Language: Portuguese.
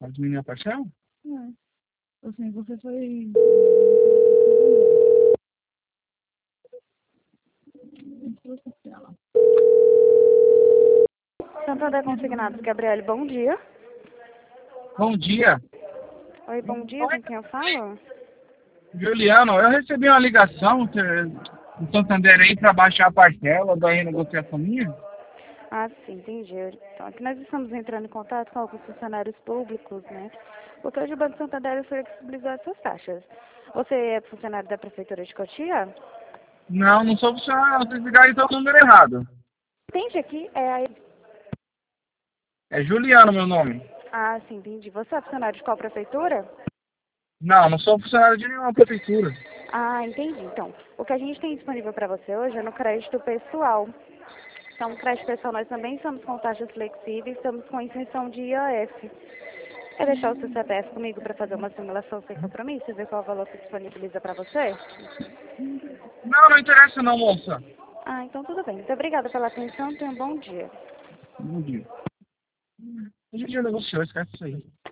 A diminuir a paixão? Assim, você foi... Santander Consignados, Gabriele, bom dia. Bom dia. Oi, bom dia, com quem eu falo? Juliano, eu recebi uma ligação do Santander aí para baixar a parcela da renegociação minha. Ah, sim, entendi. Então, aqui nós estamos entrando em contato com alguns funcionários públicos, né? Porque hoje o Banco Santander flexibilizou essas taxas. Você é funcionário da Prefeitura de Cotia? Não, não sou funcionário, vocês ligaram então o número errado. Entendi, aqui é... É Juliano meu nome. Ah, sim, entendi. Você é funcionário de qual prefeitura? Não, não sou funcionário de nenhuma prefeitura. Ah, entendi. Então, o que a gente tem disponível para você hoje é no crédito pessoal. Então, no crédito pessoal nós também estamos com taxas flexíveis, estamos com isenção de IOF. Quer deixar o seu CPF comigo para fazer uma simulação sem compromisso e ver qual valor que disponibiliza para você? Não, não interessa não, moça. Ah, então tudo bem. Muito obrigada pela atenção. Tenha um bom dia. Bom dia. A gente já negociou, esquece isso aí.